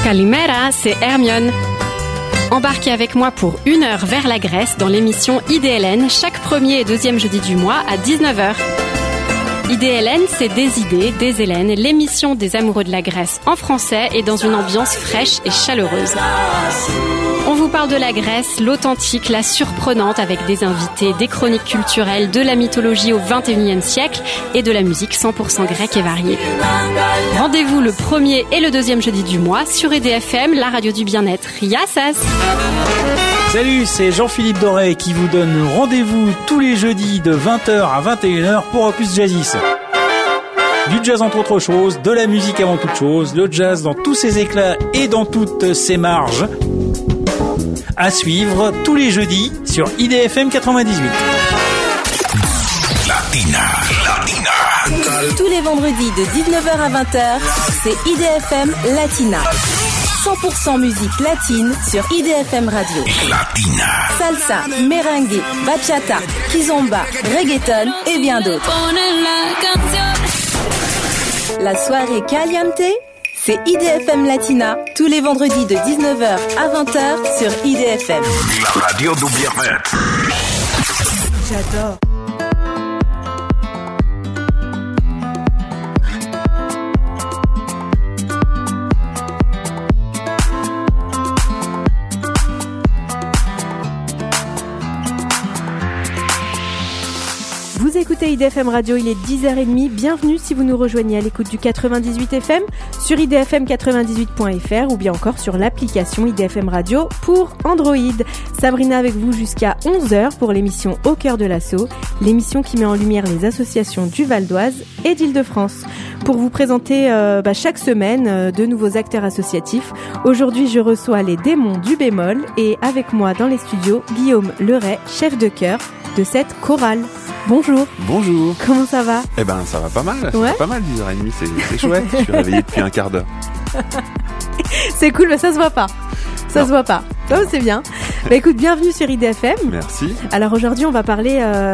Kalimera, c'est Hermione. Embarquez avec moi pour 1 heure vers la Grèce dans l'émission IDLN chaque premier et deuxième jeudi du mois à 19h. IDLN, c'est des idées, des Hélènes, l'émission des amoureux de la Grèce en français et dans une ambiance fraîche et chaleureuse. On vous parle de la Grèce, l'authentique, la surprenante avec des invités, des chroniques culturelles, de la mythologie au XXIe siècle et de la musique 100% grecque et variée. Rendez-vous le premier et le deuxième jeudi du mois sur IDFM, la radio du bien-être. Yassas! Salut, c'est Jean-Philippe Doré qui vous donne rendez-vous tous les jeudis de 20h à 21h pour Opus Jazzis. Du jazz entre autres choses, de la musique avant toute chose, le jazz dans tous ses éclats et dans toutes ses marges. À suivre tous les jeudis sur IDFM 98. Latina. Tous les vendredis de 19h à 20h, c'est IDFM Latina. 100% musique latine sur IDFM Radio. Latina. Salsa, merengue, bachata, kizomba, reggaeton et bien d'autres. La soirée caliente, c'est IDFM Latina, tous les vendredis de 19h à 20h sur IDFM. La radio du bien-être. J'adore. Vous écoutez IDFM Radio, il est 10h30, bienvenue si vous nous rejoignez à l'écoute du 98 FM sur idfm98.fr ou bien encore sur l'application IDFM Radio pour Android. Sabrina avec vous jusqu'à 11h pour l'émission Au cœur de l'assaut, l'émission qui met en lumière les associations du Val d'Oise et d'Île-de-France. Pour vous présenter chaque semaine de nouveaux acteurs associatifs, aujourd'hui je reçois les démons du bémol et avec moi dans les studios, Guillaume Leray, chef de chœur de cette chorale. Bonjour. Bonjour. Comment ça va ? Eh ben, ça va pas mal. Ça Ouais. va pas mal, 10h30, c'est chouette. Je suis réveillé depuis un quart d'heure. C'est cool, mais ça se voit pas. Ça se voit pas. Oh, c'est bien. Bah écoute, bienvenue sur IDFM. Merci. Alors aujourd'hui, on va parler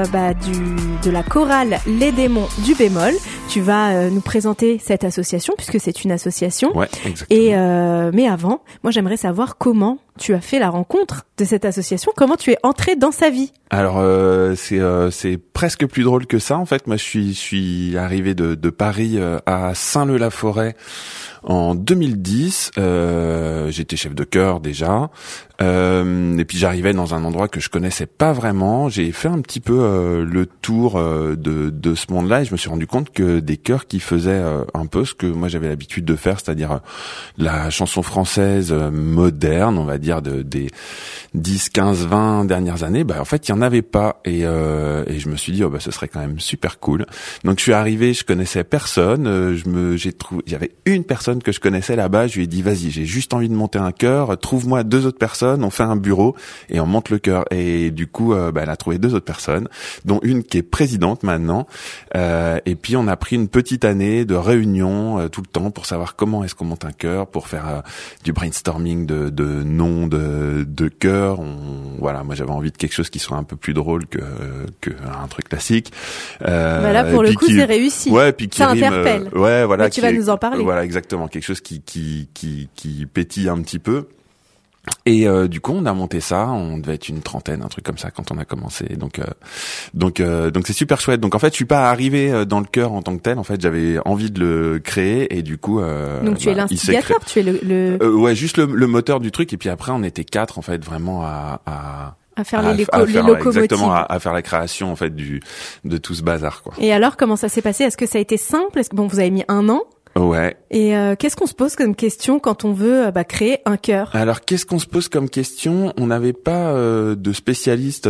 de la chorale Les Démons du Bémol. Tu vas nous présenter cette association puisque c'est une association. Ouais, exactement. Et mais avant, moi j'aimerais savoir comment tu as fait la rencontre de cette association, comment tu es entré dans sa vie. Alors c'est presque plus drôle que ça en fait. Moi je suis arrivé de Paris à Saint-Leu-la-Forêt en 2010. J'étais chef de chœur déjà. Et puis j'arrivais dans un endroit que je connaissais pas vraiment. J'ai fait un petit peu le tour de ce monde-là et je me suis rendu compte que des chœurs qui faisaient un peu ce que moi j'avais l'habitude de faire, c'est-à-dire la chanson française moderne, on va dire des 10, 15, 20 dernières années, en fait il y en avait pas et je me suis dit ce serait quand même super cool. Donc je suis arrivé, je connaissais personne, j'avais une personne que je connaissais là-bas, je lui ai dit vas-y, j'ai juste envie de monter un chœur, trouve-moi 2 autres personnes, on fait un bureau et on monte le chœur. Et du coup elle a trouvé 2 autres personnes, dont une qui est présidente maintenant, et puis on a pris une petite année de réunion tout le temps pour savoir comment est-ce qu'on monte un chœur, pour faire du brainstorming de noms de chœurs. Voilà, moi j'avais envie de quelque chose qui soit un peu plus drôle que un truc classique. Là pour le coup c'est réussi. Ouais, puis qui ça rime, interpelle. ouais, voilà. Mais tu vas nous en parler. Voilà, exactement, quelque chose qui pétille un petit peu. Et du coup, on a monté ça. On devait être une trentaine, un truc comme ça, quand on a commencé. Donc c'est super chouette. Donc en fait, je suis pas arrivé dans le chœur en tant que tel. En fait, j'avais envie de le créer et du coup. Donc tu es l'instigateur, tu es le. Ouais, juste le moteur du truc. Et puis après, on était 4 en fait, vraiment à faire les locomotives. Exactement, à faire la création en fait de tout ce bazar quoi. Et alors, comment ça s'est passé ? Est-ce que ça a été simple ? Est-ce que vous avez mis 1 an ? Ouais. Et qu'est-ce qu'on se pose comme question quand on veut créer un chœur ? Alors qu'est-ce qu'on se pose comme question ? On n'avait pas de spécialiste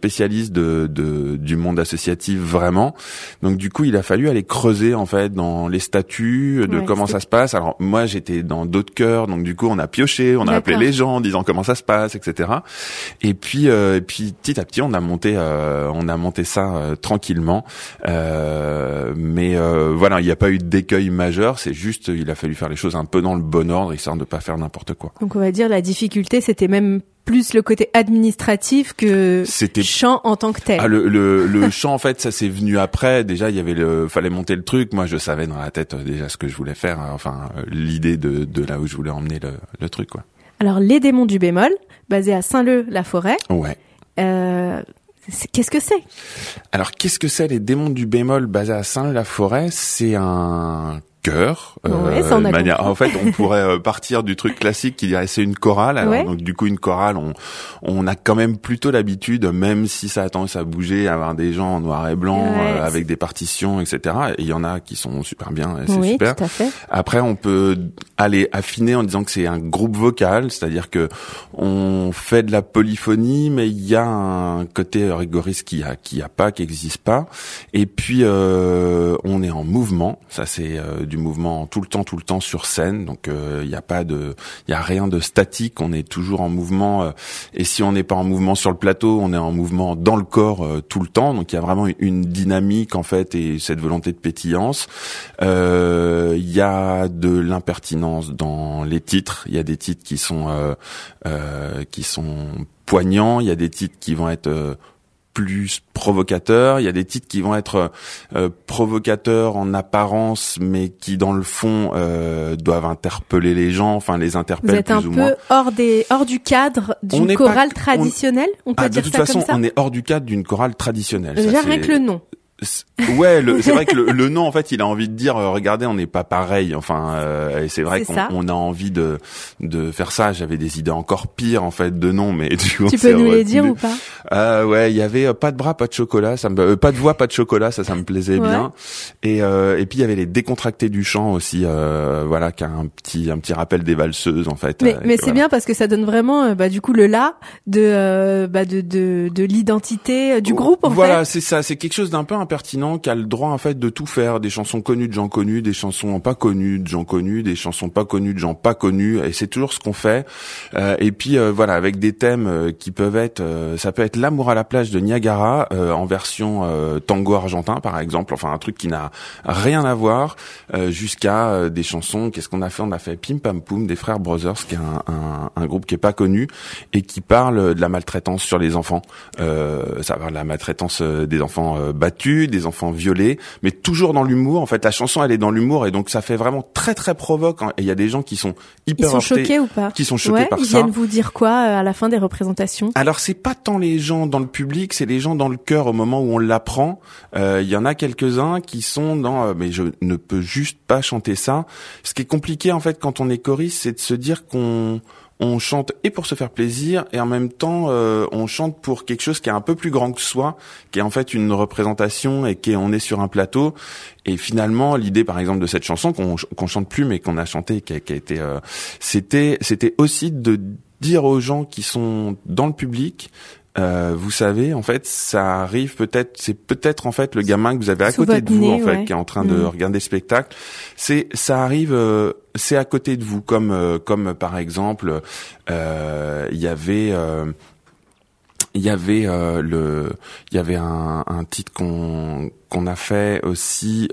du monde associatif vraiment. Donc du coup, il a fallu aller creuser en fait dans les statuts de comment ça se passe. Alors moi, j'étais dans d'autres chœurs, donc du coup, on a pioché, on a appelé les gens en disant comment ça se passe, etc. Et puis petit à petit, on a monté ça tranquillement. Mais voilà, il n'y a pas eu d'écueil majeur. heures. C'est juste, il a fallu faire les choses un peu dans le bon ordre, histoire de pas faire n'importe quoi. Donc on va dire la difficulté, c'était même plus le côté administratif que chant en tant que tel. Ah, le chant, en fait, ça s'est venu après. Déjà, fallait monter le truc. Moi, je savais dans la tête déjà ce que je voulais faire. L'idée de là où je voulais emmener le truc, quoi. Alors, Les Démons du bémol, basé à Saint-Leu-la-Forêt. Ouais. Qu'est-ce que c'est ? Alors, qu'est-ce que c'est Les Démons du bémol basé à Saint-Leu-la-Forêt ? C'est un chœur. Ça, on a compris. En fait, on pourrait partir du truc classique qui dirait c'est une chorale. Alors, donc du coup, une chorale, on a quand même plutôt l'habitude, même si ça a tendance à bouger, à avoir des gens en noir et blanc avec des partitions, etc. Et il y en a qui sont super bien, c'est super. Tout à fait. Après, on peut aller affiner en disant que c'est un groupe vocal, c'est-à-dire que on fait de la polyphonie, mais il y a un côté rigoriste qui existe pas. Et puis, on est en mouvement. Ça, c'est du mouvement tout le temps sur scène, donc il y a rien de statique, on est toujours en mouvement, et si on n'est pas en mouvement sur le plateau, on est en mouvement dans le corps tout le temps, donc il y a vraiment une dynamique en fait et cette volonté de pétillance. Il y a de l'impertinence dans les titres, il y a des titres qui sont poignants, il y a des titres qui vont être plus provocateur, il y a des titres qui vont être provocateurs en apparence, mais qui dans le fond doivent interpeller les gens, enfin les interpellent plus ou moins. Vous êtes un peu hors du cadre d'une chorale traditionnelle, on peut dire ça comme ça. De toute façon, on est hors du cadre d'une chorale traditionnelle. Déjà rien que le nom. Ouais, c'est vrai que le nom, en fait, il a envie de dire, regardez, on n'est pas pareil. Et c'est vrai qu'on a envie de faire ça. J'avais des idées encore pires, en fait, de noms, mais du coup, tu peux nous les dire ou pas? Ouais, il y avait pas de bras, pas de chocolat, pas de voix, pas de chocolat, ça me plaisait bien. Et puis il y avait les décontractés du chant aussi, qui a un petit rappel des valseuses, en fait. Mais c'est bien parce que ça donne vraiment, du coup, le de l'identité du groupe, en fait. Voilà, c'est ça. C'est quelque chose d'un peu impertinent, qui a le droit en fait de tout faire, des chansons connues de gens connus, des chansons pas connues de gens connus, des chansons pas connues de gens pas connus, et c'est toujours ce qu'on fait. Et puis avec des thèmes qui peuvent être, ça peut être l'amour à la plage de Niagara en version tango argentin par exemple, enfin un truc qui n'a rien à voir, jusqu'à des chansons. Qu'est-ce qu'on a fait ? On a fait Pim Pam Poum des Frères Brothers, qui est un groupe qui est pas connu et qui parle de la maltraitance sur les enfants. Ça parle de la maltraitance des enfants battus, des enfants violés, mais toujours dans l'humour. En fait, la chanson, elle est dans l'humour, et donc ça fait vraiment très très provoque. Et il y a des gens qui sont hyper choqués ou pas ? Qui sont choqués par ça. Ils viennent vous dire quoi à la fin des représentations ? Alors c'est pas tant les gens dans le public, c'est les gens dans le cœur au moment où on l'apprend. Il y en a quelques-uns qui sont dans mais je ne peux juste pas chanter ça. Ce qui est compliqué en fait quand on est choriste, c'est de se dire qu'on chante et pour se faire plaisir, et en même temps on chante pour quelque chose qui est un peu plus grand que soi, qui est en fait une représentation, et on est sur un plateau. Et finalement, l'idée par exemple de cette chanson qu'on chante plus mais qu'on a chanté, qui a été c'était aussi de dire aux gens qui sont dans le public, vous savez, en fait, ça arrive c'est peut-être en fait le gamin que vous avez à côté de vous, en fait, qui est en train de regarder le spectacle. Ça arrive, c'est à côté de vous, comme par exemple, il y avait un titre qu'on a fait aussi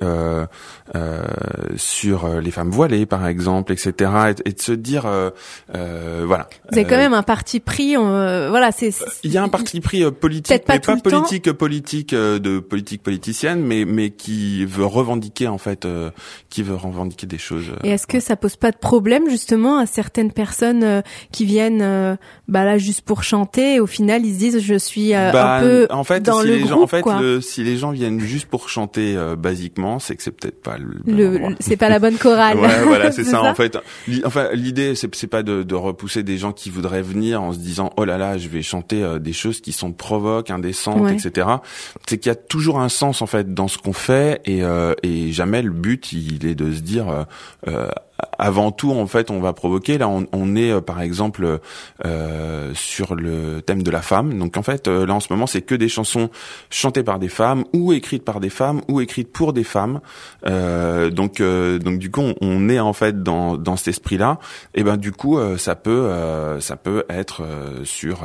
sur les femmes voilées par exemple, etc. Et de se dire voilà. Vous avez quand même un parti pris, il y a un parti pris politique, mais pas politique politicienne, mais qui veut revendiquer en fait, des choses. Et est-ce que ça pose pas de problème justement à certaines personnes qui viennent là juste pour chanter, et au final ils se disent je suis un peu en fait, dans si le les groupe, gens, quoi. Si les gens viennent juste pour chanter basiquement, c'est que c'est peut-être pas c'est pas la bonne chorale. Ouais, voilà, c'est ça en fait. L'idée c'est pas de repousser des gens qui voudraient venir en se disant oh là là, je vais chanter des choses qui sont provoques, indécentes, etc. C'est qu'il y a toujours un sens en fait dans ce qu'on fait, et jamais le but il est de se dire avant tout, en fait, on va provoquer. Là, on est par exemple sur le thème de la femme. Donc en fait, là en ce moment, c'est que des chansons chantées par des femmes ou écrites par des femmes ou écrites pour des femmes. Donc du coup, on est en fait dans cet esprit-là. Et ben du coup, ça peut être sur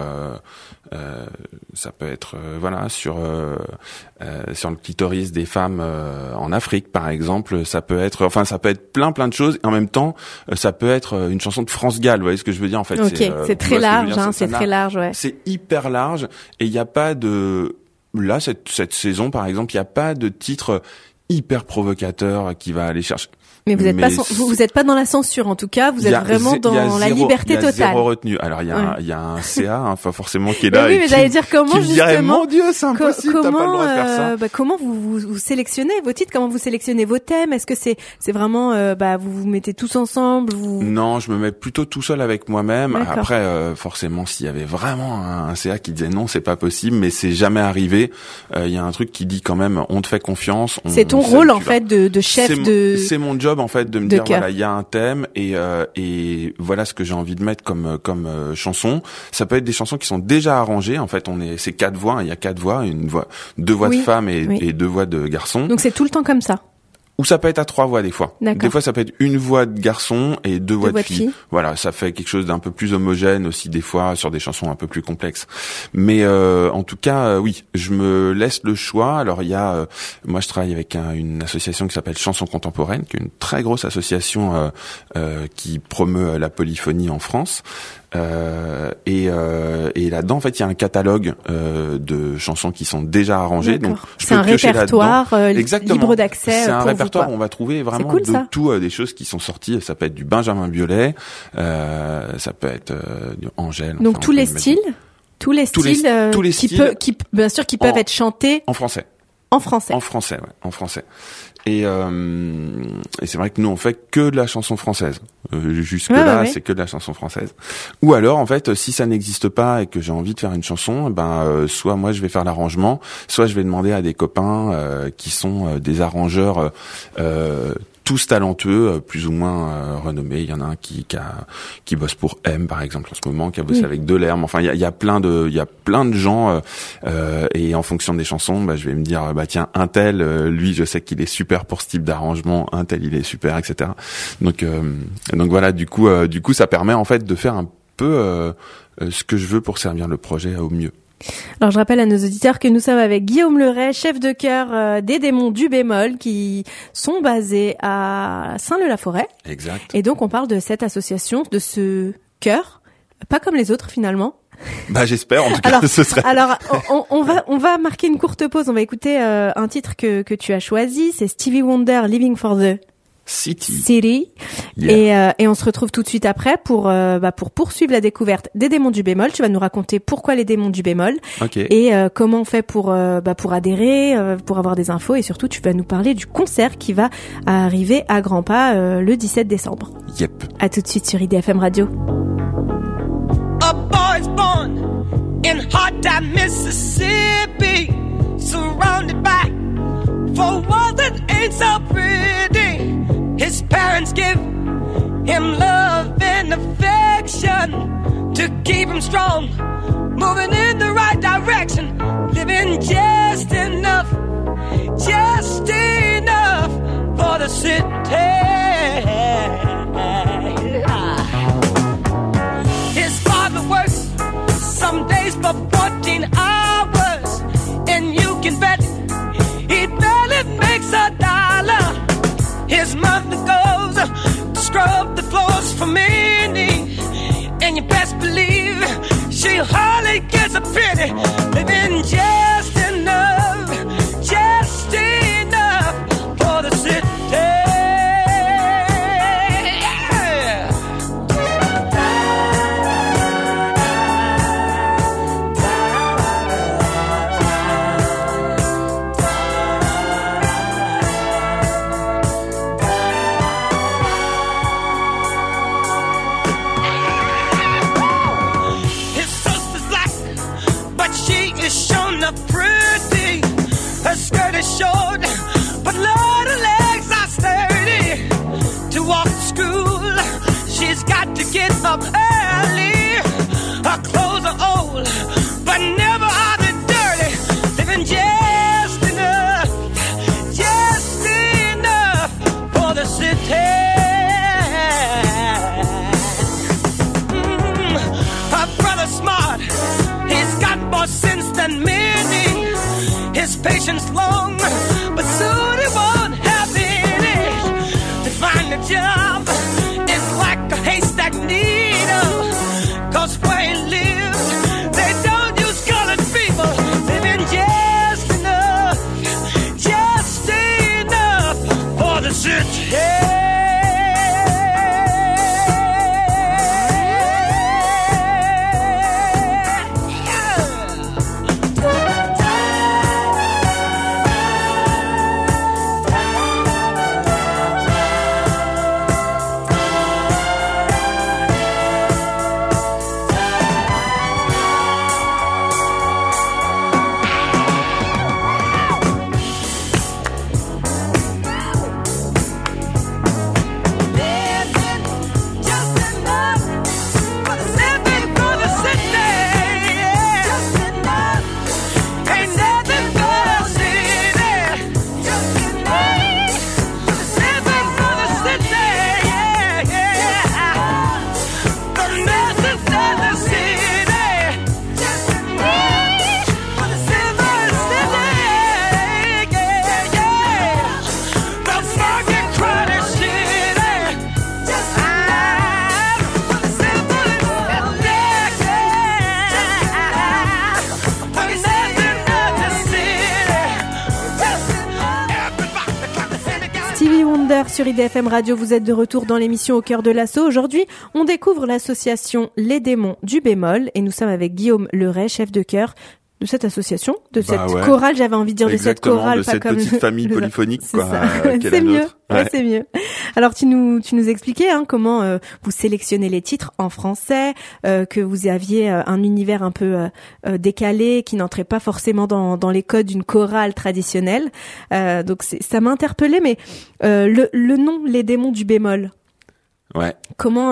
le clitoris des femmes en Afrique, par exemple. Ça peut être plein de choses. Et en même temps, ça peut être une chanson de France Gall. Vous voyez ce que je veux dire en fait. Ok, c'est très large. C'est très large, ouais. C'est hyper large et il n'y a pas de là cette saison par exemple, il n'y a pas de titre hyper provocateur qui va aller chercher. Mais vous êtes pas dans la censure en tout cas, vous êtes vraiment dans la liberté totale. Il y a zéro retenue. Alors il y a un CA enfin forcément qui est là. Mais oui, mais j'allais dire comment justement. Dirais, mon Dieu, c'est impossible, t'as pas le droit de faire ça. Comment vous sélectionnez vos titres, comment vous sélectionnez vos thèmes? Est-ce que c'est vraiment vous mettez tous ensemble Non, je me mets plutôt tout seul avec moi-même. D'accord. Après forcément s'il y avait vraiment un CA qui disait non, c'est pas possible, mais c'est jamais arrivé. Il y a un truc qui dit quand même on te fait confiance. C'est ton rôle en fait de chef de. C'est mon job en fait de me dire voilà, il y a un thème et voilà ce que j'ai envie de mettre comme chanson. Ça peut être des chansons qui sont déjà arrangées en fait, c'est 4 voix, il y a 4 voix, deux voix de femmes et 2 voix de garçons. Donc c'est tout le temps comme ça. Ou ça peut être à 3 voix des fois. D'accord. Des fois ça peut être une voix de garçon et 2 voix de fille. Voilà, ça fait quelque chose d'un peu plus homogène aussi des fois sur des chansons un peu plus complexes. Mais en tout cas, oui, je me laisse le choix. Alors il y a moi je travaille avec une association qui s'appelle Chansons Contemporaines, qui est une très grosse association qui promeut la polyphonie en France. Et là-dedans en fait il y a un catalogue de chansons qui sont déjà arrangées. D'accord. Donc c'est un répertoire libre d'accès. C'est un répertoire où on va trouver vraiment cool, de tout, des choses qui sont sorties. Ça peut être du Benjamin Biolay, ça peut être du Angèle. Donc enfin, tous les styles qui bien sûr qui peuvent être chantés en français. En français. En français, ouais, en français. Et c'est vrai que nous on fait que de la chanson française. Jusque là, c'est que de la chanson française. Ou alors en fait, si ça n'existe pas et que j'ai envie de faire une chanson, soit moi je vais faire l'arrangement, soit je vais demander à des copains qui sont des arrangeurs tous talentueux, plus ou moins renommés. Il y en a un qui bosse pour M par exemple en ce moment, qui a bossé avec Delerme. Enfin, il y a plein de gens et en fonction des chansons, je vais me dire tiens, un tel, lui, je sais qu'il est super pour ce type d'arrangement, un tel il est super, etc. Donc voilà, du coup, ça permet en fait de faire un peu ce que je veux pour servir le projet au mieux. Alors je rappelle à nos auditeurs que nous sommes avec Guillaume Leray, chef de chœur des Démons du Bémol, qui sont basés à Saint-Leu-la-Forêt. Exact. Et donc on parle de cette association, de ce chœur, pas comme les autres finalement. J'espère en tout cas. Ce serait. Alors on va marquer une courte pause. On va écouter un titre que tu as choisi. C'est Stevie Wonder, Living for the City. Yeah. Et on se retrouve tout de suite après pour poursuivre la découverte des Démons du Bémol. Tu vas nous raconter pourquoi les Démons du Bémol. Okay. Et comment on fait pour adhérer, pour avoir des infos, et surtout tu vas nous parler du concert qui va arriver à grands pas le 17 décembre. Yep. À tout de suite sur IDFM Radio. A boy's born in hot time Mississippi, surrounded by four walls that ain't so pretty. His parents give him love and affection to keep him strong, moving in the right direction, living just enough for the city. His father works some days for 14 hours, and you can bet he barely makes $1. His mother goes to scrub the floors for many, and you best believe she hardly gets a penny, living just enough for the city. Pretty, her skirt is short, but Lord, her legs are sturdy to walk to school. get up early. Her clothes are old, but never are they dirty. Living just enough for the city. Her brother's smart, he's got more sense than many. His patience long, but soon he won't have any. To find a job is like a haystack needle, 'cause where he lives, they don't use colored people. Living just enough for the city. Sur IDFM Radio, vous êtes de retour dans l'émission Au cœur de l'assaut. Aujourd'hui, on découvre l'association Les Démons du Bémol et nous sommes avec Guillaume Leray, chef de chœur de cette association, de cette chorale, j'avais envie de dire exactement, de cette chorale, de pas cette comme petite famille polyphonique, quoi. C'est mieux. Ouais, c'est mieux. Alors tu nous expliquais comment vous sélectionnez les titres en français, que vous aviez un univers un peu décalé qui n'entrait pas forcément dans les codes d'une chorale traditionnelle. Donc ça m'a interpellée, mais le nom Les Démons du Bémol. Ouais. Comment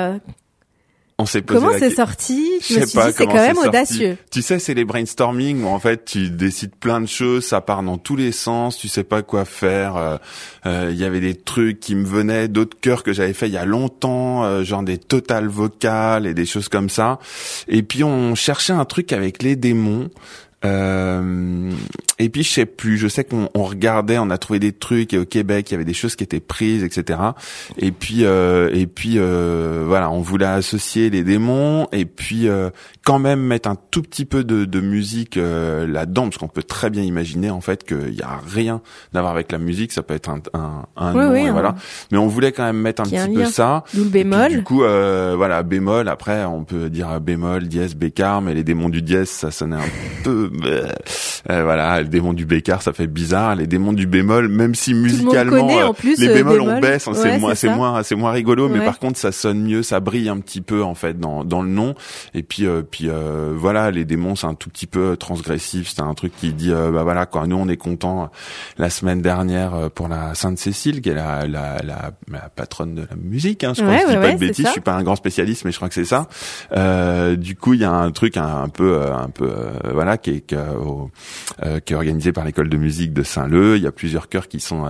on s'est posé comment c'est sorti? Je me suis dit, c'est quand même audacieux. Tu sais, c'est les brainstorming où en fait tu décides plein de choses, ça part dans tous les sens, tu sais pas quoi faire. Il y avait des trucs qui me venaient, d'autres chœurs que j'avais fait il y a longtemps, genre des totales vocales et des choses comme ça. Et puis on cherchait un truc avec les démons. Et puis je sais plus, je sais qu'on regardait, on a trouvé des trucs et au Québec il y avait des choses qui étaient prises, etc. Et puis voilà, on voulait associer les démons et puis quand même mettre un tout petit peu de musique là-dedans, parce qu'on peut très bien imaginer en fait qu'il y a rien à voir avec la musique, ça peut être un nom, et voilà. Mais on voulait quand même mettre un petit peu ça. D'où le bémol. Puis, du coup voilà, bémol. Après on peut dire bémol, dièse, bécart, mais les démons du dièse ça sonnait un peu voilà, les démons du bécart ça fait bizarre, les démons du bémol, même si musicalement en plus, les bémols bémol. on baisse, c'est moins rigolo, mais Ouais. par contre ça sonne mieux, ça brille un petit peu en fait dans le nom. Et puis voilà, les démons c'est un tout petit peu transgressif, c'est un truc qui dit bah voilà quoi, nous on est contents la semaine dernière pour la Sainte Cécile qui est la patronne de la musique, hein, je crois, je dis pas de bêtises, je suis pas un grand spécialiste mais je crois que c'est ça. Du coup il y a un truc un peu voilà qui est organisé par l'école de musique de Saint-Leu. Il y a plusieurs chœurs qui sont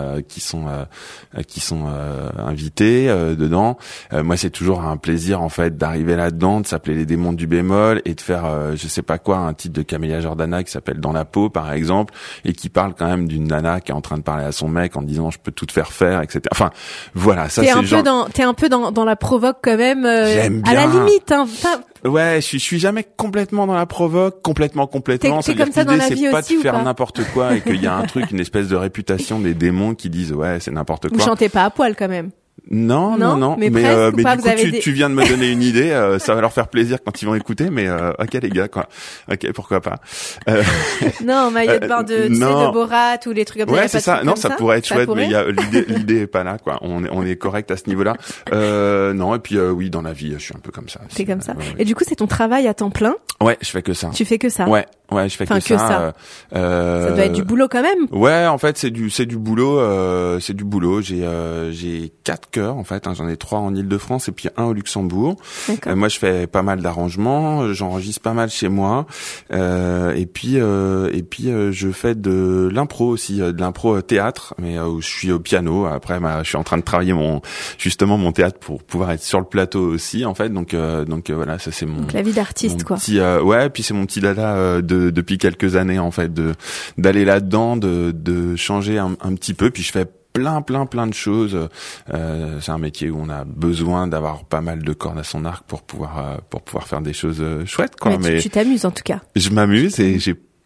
invités dedans. Moi c'est toujours un plaisir en fait d'arriver là-dedans, de s'appeler les démons du bémol et de faire je sais pas quoi, un titre de Camélia Jordana qui s'appelle Dans la peau par exemple et qui parle quand même d'une nana qui est en train de parler à son mec en disant je peux tout te faire faire, etc. Enfin voilà, ça t'es c'est un peu dans la provoque quand même, j'aime bien. à la limite, hein. Ouais, je suis jamais complètement dans la provoque, complètement. T'es comme ça dans la vie c'est pas aussi de ou faire pas n'importe quoi et qu'il y a un truc, une espèce de réputation des démons qui disent ouais c'est n'importe quoi. Vous chantez pas à poil quand même. Non, mais mais presque, du pas, coup tu viens de me donner une idée, ça va leur faire plaisir quand ils vont écouter, mais ok les gars quoi, ok pourquoi pas. Non, maillot de bain de Borat ou les trucs comme ça. Ouais c'est ça, non ça pourrait être chouette, mais l'idée est pas là quoi. On est correct à ce niveau-là. Non et puis oui dans la vie je suis un peu comme ça. T'es comme ça. Ouais. Et du coup c'est ton travail à temps plein. Ouais je fais que ça. Tu fais que ça. Ouais je fais que ça. Ça doit être du boulot quand même. Ouais en fait c'est du boulot, J'ai 4 chœurs en fait. J'en ai 3 en Île-de-France et puis 1 au Luxembourg. Moi, je fais pas mal d'arrangements, j'enregistre pas mal chez moi. Et puis je fais de l'impro aussi, de l'impro théâtre, mais où je suis au piano. Après, je suis en train de travailler mon théâtre pour pouvoir être sur le plateau aussi en fait. Donc voilà, ça c'est mon. Donc la vie d'artiste quoi. Petit, ouais, puis c'est mon petit dada depuis quelques années en fait, d'aller là-dedans, de changer un petit peu. Puis je fais plein de choses. C'est un métier où on a besoin d'avoir pas mal de cordes à son arc pour pouvoir faire des choses chouettes quoi. Mais tu t'amuses en tout cas. Je m'amuse et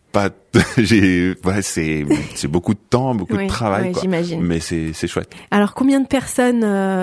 c'est beaucoup de temps, beaucoup de travail quoi. J'imagine. Mais c'est chouette. Alors combien de personnes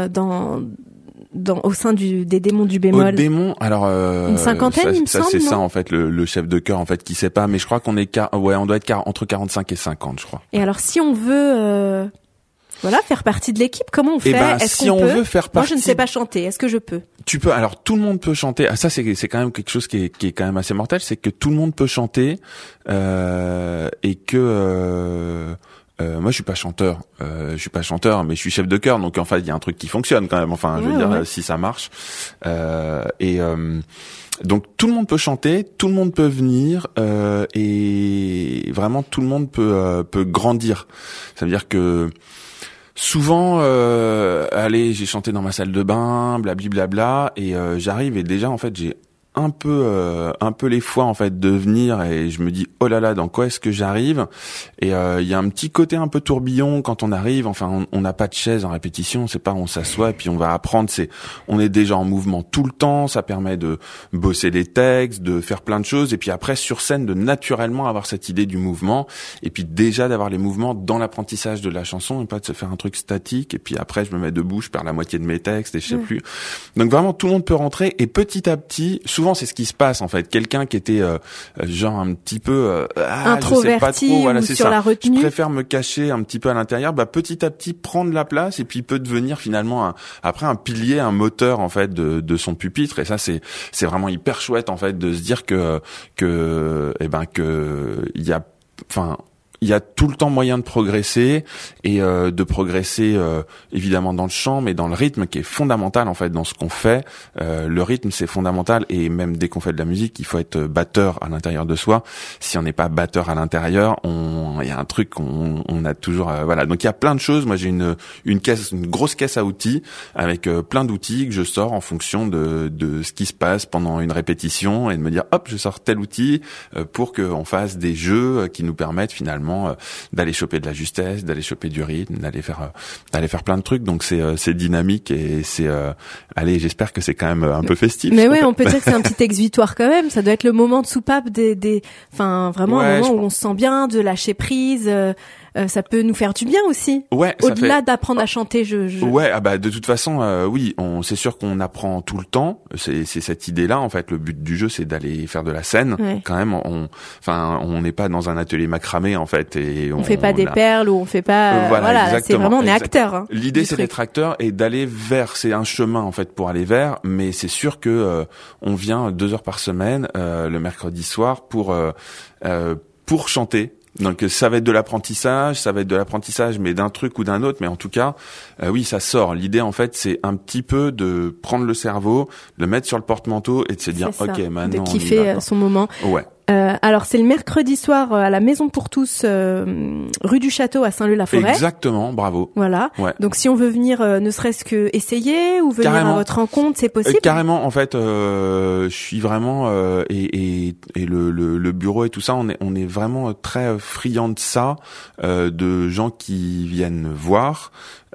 au sein des démons du bémol? Au démon, alors une cinquantaine, il me semble. C'est ça en fait le chef de chœur en fait qui sait pas, mais je crois qu'on est on doit être entre 45 et 50, je crois. Et alors si on veut faire partie de l'équipe, comment on fait? Est-ce si qu'on on peut veut faire partie... Moi, je ne sais pas chanter. Est-ce que je peux? Tu peux. Alors, tout le monde peut chanter. Ah, ça, c'est quand même quelque chose qui est quand même assez mortel. C'est que tout le monde peut chanter, et que, moi, je suis pas chanteur, mais je suis chef de chœur. Donc, en fait, il y a un truc qui fonctionne quand même. Enfin, je veux dire, si ça marche. Donc tout le monde peut chanter, tout le monde peut venir, et vraiment tout le monde peut grandir. Ça veut dire que souvent, j'ai chanté dans ma salle de bain, blablabla, et j'arrive et déjà en fait j'ai un peu les fois en fait de venir et je me dis oh là là, dans quoi est-ce que j'arrive? Et il y a un petit côté un peu tourbillon quand on arrive. Enfin, on n'a pas de chaise en répétition, c'est pas on s'assoit et puis on va apprendre. On est déjà en mouvement tout le temps. Ça permet de bosser les textes, de faire plein de choses et puis après sur scène de naturellement avoir cette idée du mouvement et puis déjà d'avoir les mouvements dans l'apprentissage de la chanson et pas de se faire un truc statique. Et puis après je me mets debout, je perds la moitié de mes textes et je sais plus. Donc vraiment tout le monde peut rentrer et petit à petit, souvent c'est ce qui se passe en fait. Quelqu'un qui était genre un petit peu introverti, je sais pas trop, voilà, c'est sur ça. La retenue. Je préfère me cacher un petit peu à l'intérieur, petit à petit prendre la place et puis peut devenir finalement après un pilier, un moteur en fait de son pupitre. Et ça c'est vraiment hyper chouette en fait de se dire que il y a tout le temps moyen de progresser et de progresser évidemment dans le chant, mais dans le rythme qui est fondamental en fait dans ce qu'on fait. Le rythme c'est fondamental et même dès qu'on fait de la musique, il faut être batteur à l'intérieur de soi. Si on n'est pas batteur à l'intérieur, il y a un truc on a toujours voilà. Donc il y a plein de choses. Moi j'ai une grosse caisse à outils avec plein d'outils que je sors en fonction de ce qui se passe pendant une répétition et de me dire hop je sors tel outil pour qu'on fasse des jeux qui nous permettent finalement d'aller choper de la justesse, d'aller choper du rythme, d'aller faire plein de trucs. Donc c'est dynamique et c'est j'espère que c'est quand même un peu festif. Mais ouais, on peut dire que c'est un petit exutoire quand même. Ça doit être le moment de soupape enfin vraiment un moment où on se sent bien, de lâcher prise. Ça peut nous faire du bien aussi. Ouais. Au-delà d'apprendre à chanter, Ouais, de toute façon, oui, c'est sûr qu'on apprend tout le temps. C'est cette idée-là, en fait. Le but du jeu, c'est d'aller faire de la scène. Ouais. Quand même, on n'est pas dans un atelier macramé, en fait. Et on fait pas des perles ou on fait pas. Voilà, c'est vraiment, on est acteur. Hein, l'idée, c'est d'être acteur et d'aller vers. C'est un chemin, en fait, pour aller vers. Mais c'est sûr que on vient 2 heures par semaine, le mercredi soir, pour chanter. Donc ça va être de l'apprentissage, mais d'un truc ou d'un autre, mais en tout cas, oui, ça sort. L'idée en fait, c'est un petit peu de prendre le cerveau, de le mettre sur le porte-manteau et de se dire, ok, maintenant de kiffer son moment. Ouais. Alors c'est le mercredi soir à la Maison pour tous, rue du Château à Saint-Leu-la-Forêt. Exactement, bravo. Voilà. Ouais. Donc si on veut venir, ne serait-ce que essayer ou venir à votre rencontre, c'est possible. Carrément, en fait, je suis vraiment et le bureau et tout ça, on est vraiment très friand de ça, de gens qui viennent voir.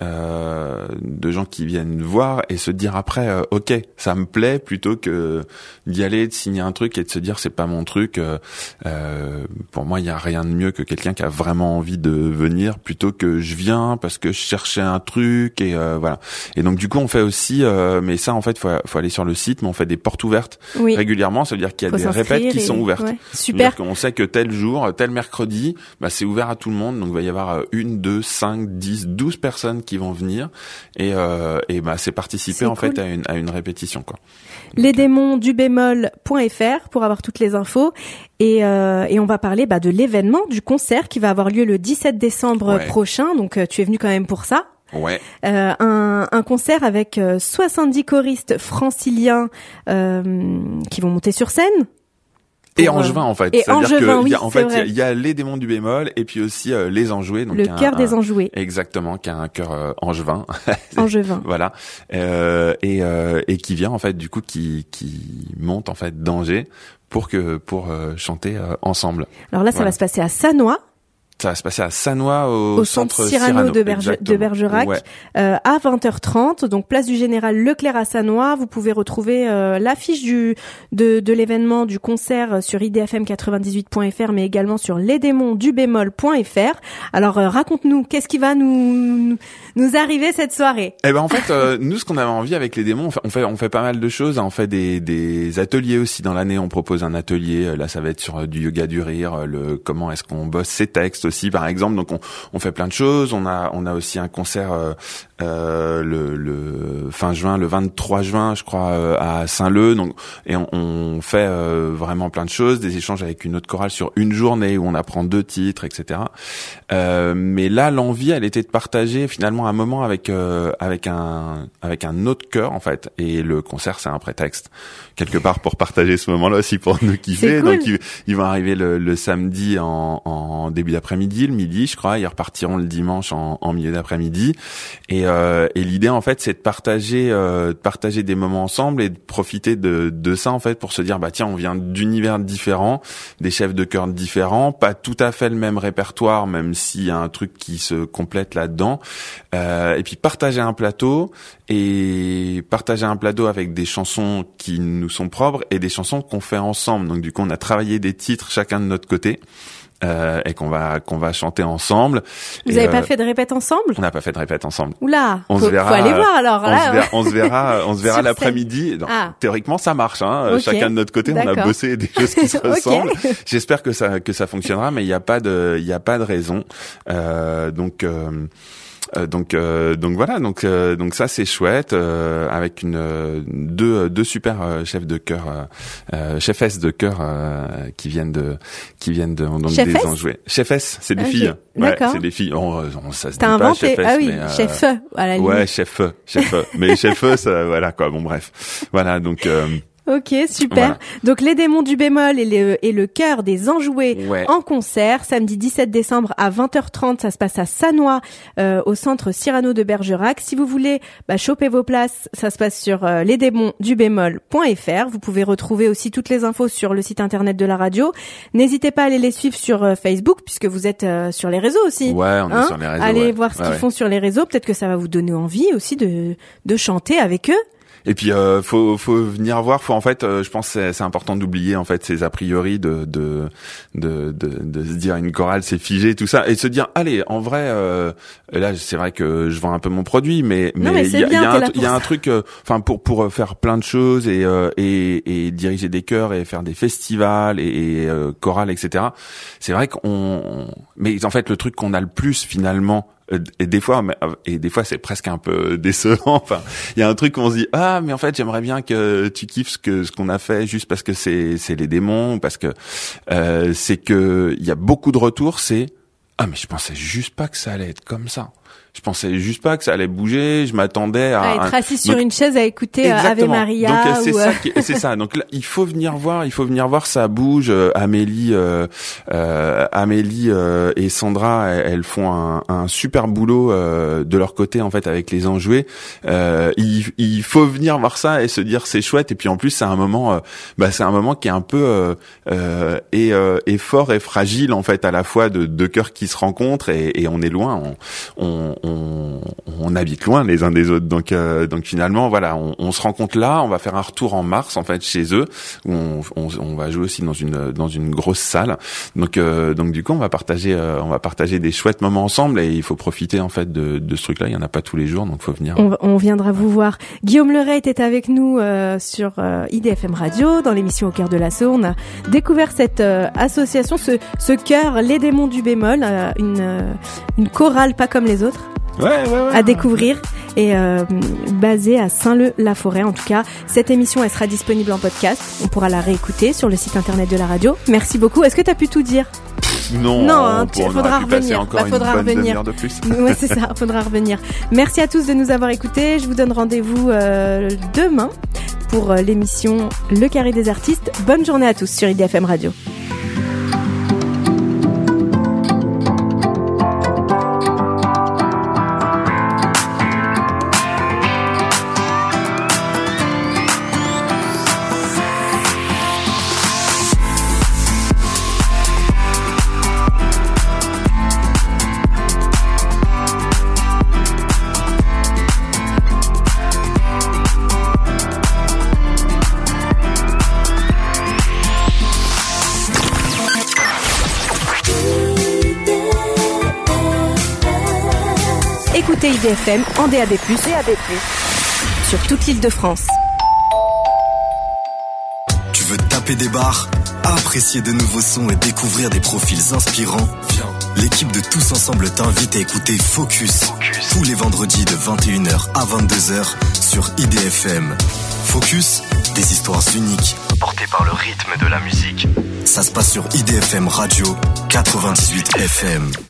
Et se dire après ok ça me plaît plutôt que d'y aller, de signer un truc et de se dire c'est pas mon truc. Pour moi il y a rien de mieux que quelqu'un qui a vraiment envie de venir plutôt que je viens parce que je cherchais un truc et voilà. Et donc du coup on fait aussi mais ça en fait faut aller sur le site, mais on fait des portes ouvertes régulièrement. Ça veut dire qu'il y a des répètes qui sont ouvertes. Ouais. Super. On sait que tel jour, tel mercredi, c'est ouvert à tout le monde. Donc il va y avoir 1, 2, 5, 10, 12 personnes qui vont venir et c'est participer en fait à une répétition quoi. Lesdémonsdubémol.fr pour avoir toutes les infos et on va parler de l'événement du concert qui va avoir lieu le 17 décembre prochain. Donc tu es venu quand même pour ça. Ouais. Un concert avec 70 choristes franciliens qui vont monter sur scène. Et Angevin en fait. Et Angevin, oui, il y a les démons du bémol et puis aussi les enjoués. Donc le chœur des enjoués. Exactement, qui a un chœur angevin. Angevin. Voilà. Et qui vient en fait du coup qui monte en fait d'Angers pour chanter ensemble. Alors là, ça va se passer à Sannois. Ça va se passer à Sannois au centre Cyrano de Bergerac, ouais. À 20h30, donc place du Général Leclerc à Sannois. Vous pouvez retrouver l'affiche de l'événement du concert sur idfm98.fr, mais également sur lesdémonsdubémol.fr. Alors raconte-nous, qu'est-ce qui va nous arriver cette soirée? Eh ben en fait, nous ce qu'on avait envie avec les démons, on fait pas mal de choses. On fait des ateliers aussi dans l'année. On propose un atelier. Là, ça va être sur du yoga du rire, comment est-ce qu'on bosse ses textes aussi par exemple. Donc on fait plein de choses. On a aussi un concert le fin juin, le 23 juin je crois, à Saint-Leu. Donc et on fait vraiment plein de choses, des échanges avec une autre chorale sur une journée où on apprend 2 titres, etc. Mais là l'envie elle était de partager finalement un moment avec un autre chœur en fait. Et le concert c'est un prétexte quelque part pour partager ce moment-là aussi, pour nous kiffer. Cool. Donc ils vont arriver le samedi en début d'après-midi, le midi je crois, ils repartiront le dimanche en milieu d'après-midi. Et l'idée en fait c'est de partager des moments ensemble et de profiter de ça en fait pour se dire bah tiens, on vient d'univers différents, des chefs de chœur différents, pas tout à fait le même répertoire même s'il y a un truc qui se complète là-dedans, et puis partager un plateau avec des chansons qui nous sont propres et des chansons qu'on fait ensemble. Donc du coup on a travaillé des titres chacun de notre côté. Et qu'on va chanter ensemble. Vous avez pas fait de répète ensemble? On n'a pas fait de répète ensemble. Oula, faut aller voir alors. On se verra l'après-midi. Théoriquement, ça marche. Okay. Chacun de notre côté, on a bossé des choses qui se ressemblent. J'espère que ça fonctionnera, mais il y a pas de raison. Donc voilà, donc ça c'est chouette, avec deux super chefs de chœur, chefesses de chœur qui viennent de donc des enjoués. Chefesses, c'est des filles. Ouais, c'est des filles. Ça se dit pas chefesses. Ah oui, mais chef à la limite. Ouais, chef. Mais chef, ça voilà quoi. Bon bref. Voilà donc. Ok, super. Voilà. Donc les démons du bémol et le chœur des enjoués en concert samedi 17 décembre à 20h30, ça se passe à Sannois, au centre Cyrano de Bergerac. Si vous voulez choper vos places, ça se passe sur lesdémonsdubémol.fr. Vous pouvez retrouver aussi toutes les infos sur le site internet de la radio. N'hésitez pas à aller les suivre sur Facebook puisque vous êtes sur les réseaux aussi. Ouais, on est sur les réseaux. Allez voir ce qu'ils font sur les réseaux, peut-être que ça va vous donner envie aussi de chanter avec eux. Et puis faut venir voir. En fait, je pense que c'est important d'oublier en fait ces a priori de se dire une chorale c'est figé tout ça et de se dire allez en vrai là c'est vrai que je vends un peu mon produit mais il y a un truc pour faire plein de choses et diriger des chœurs et faire des festivals et chorales etc. C'est vrai mais en fait le truc qu'on a le plus finalement et des fois c'est presque un peu décevant. Enfin, il y a un truc où on se dit mais en fait j'aimerais bien que tu kiffes ce qu'on a fait juste parce que c'est les démons, parce que c'est que il y a beaucoup de retours. C'est mais je pensais juste pas que ça allait être comme ça. Je pensais juste pas que ça allait bouger. Je m'attendais à être assis sur une chaise à écouter Ave Maria. Donc c'est ça. Donc là, il faut venir voir. Ça bouge. Amélie et Sandra, elles font un super boulot de leur côté en fait avec les enjoués. Il faut venir voir ça et se dire c'est chouette. Et puis en plus c'est un moment qui est un peu et fort et fragile en fait à la fois de deux cœurs qui se rencontrent et on est loin. On habite loin les uns des autres, donc finalement voilà, on se rencontre là, on va faire un retour en mars en fait chez eux où on va jouer aussi dans une grosse salle, donc du coup on va partager des chouettes moments ensemble et il faut profiter en fait de ce truc-là. Il y en a pas tous les jours, donc faut venir. On viendra vous voir. Guillaume Leray était avec nous sur IDFM Radio dans l'émission Au cœur de l'assaut. On a découvert cette association, ce chœur Les Démons du bémol, une chorale pas comme les autres. À découvrir et basée à Saint-Leu-la-Forêt. En tout cas, cette émission elle sera disponible en podcast. On pourra la réécouter sur le site internet de la radio. Merci beaucoup. Est-ce que tu as pu tout dire ? Non, Non, on faudra aurait pu passer revenir. encore Faudra une bonne revenir. demi-heure de plus. Ouais, c'est ça, faudra revenir. Merci à tous de nous avoir écoutés. Je vous donne rendez-vous demain pour l'émission Le Carré des Artistes. Bonne journée à tous sur IDFM Radio. Écoutez IDFM en DAB+, sur toute l'île de France. Tu veux taper des barres, apprécier de nouveaux sons et découvrir des profils inspirants? L'équipe de Tous Ensemble t'invite à écouter Focus, tous les vendredis de 21h à 22h sur IDFM. Focus, des histoires uniques, portées par le rythme de la musique. Ça se passe sur IDFM Radio 98 FM.